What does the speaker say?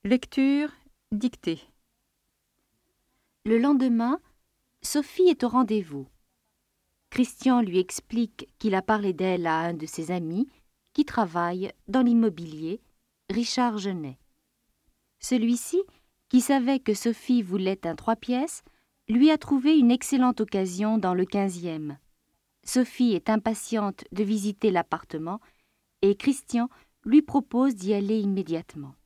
Lecture dictée. Le lendemain, Sophie est au rendez-vous. Christian lui explique qu'il a parlé d'elle à un de ses amis qui travaille dans l'immobilier, Richard Genet. Celui-ci, qui savait que Sophie voulait un 3 pièces, lui a trouvé une excellente occasion dans le 15e. Sophie est impatiente de visiter l'appartement et Christian lui propose d'y aller immédiatement.